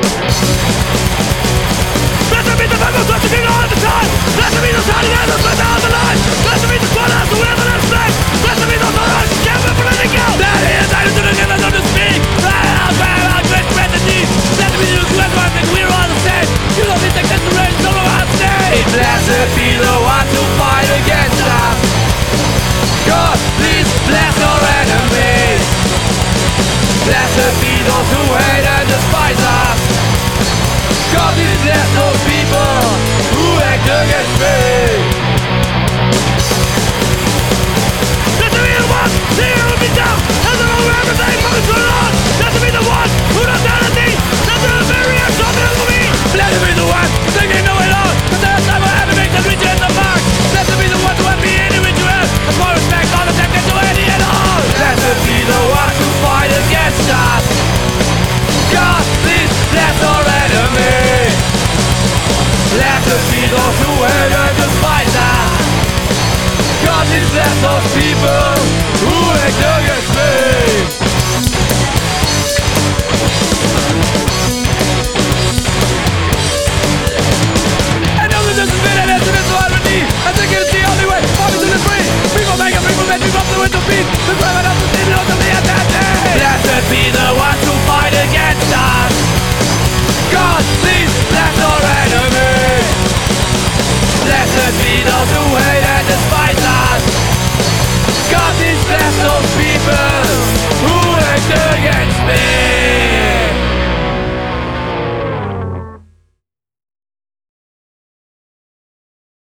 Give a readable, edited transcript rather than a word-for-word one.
Blessed be the people worshiping all the time. Blessed be those hiding out of the line. Blessed be the squatters who never let us play. Blessed be those others who can't wait for letting go. That is, I do the game, I don't speak. I'm great gratitude. Blessed be the good ones and we're all the same. You don't need to get the rain, so I'll stay. Blessed be the one to fight against us. God, please bless our enemies. Blessed be those who hate and despise us. God, please bless those people who act against me.